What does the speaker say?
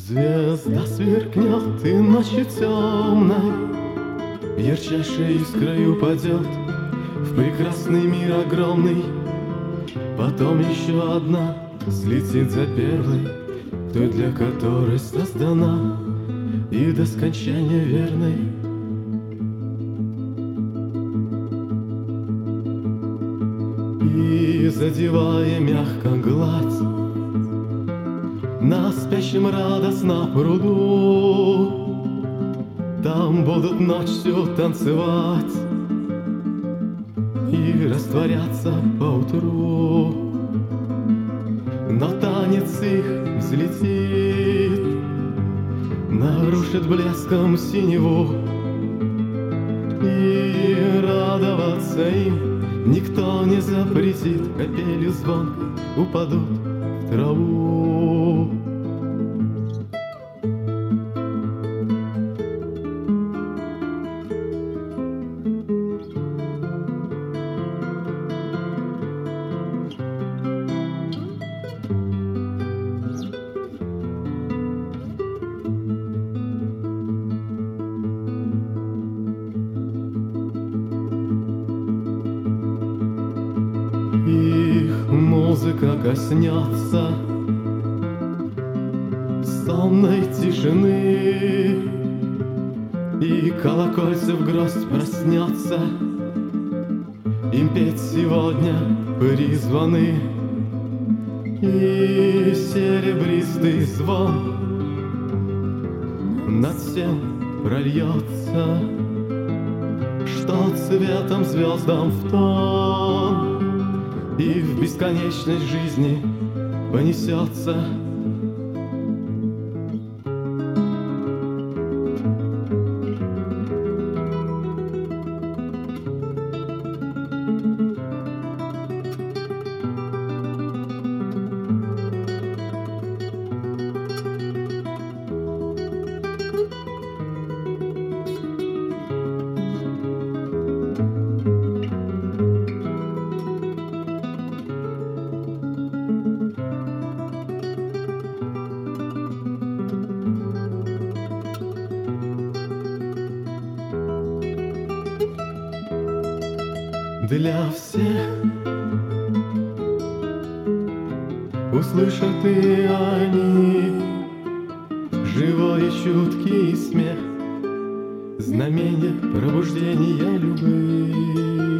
Звезда сверкнет и ночью темной ярчайшей искрой упадет в прекрасный мир огромный. Потом еще одна слетит за первой, той, для которой создана и до скончания верной. И задевая мягко гладь на спящем радостно пруду, там будут ночью танцевать и растворяться поутру. Но танец их взлетит, нарушит блеском синеву, и радоваться им никто не запретит. Капели звонко упадут в траву. Их музыка коснется сонной тишины, и колокольцев гроздь проснется. Им петь сегодня призваны, и серебристый звон над всем прольется, что цветом звездам в тон и в бесконечность жизни понесется. Для всех услышат и они живой и чуткий смех, знамение пробуждения любви.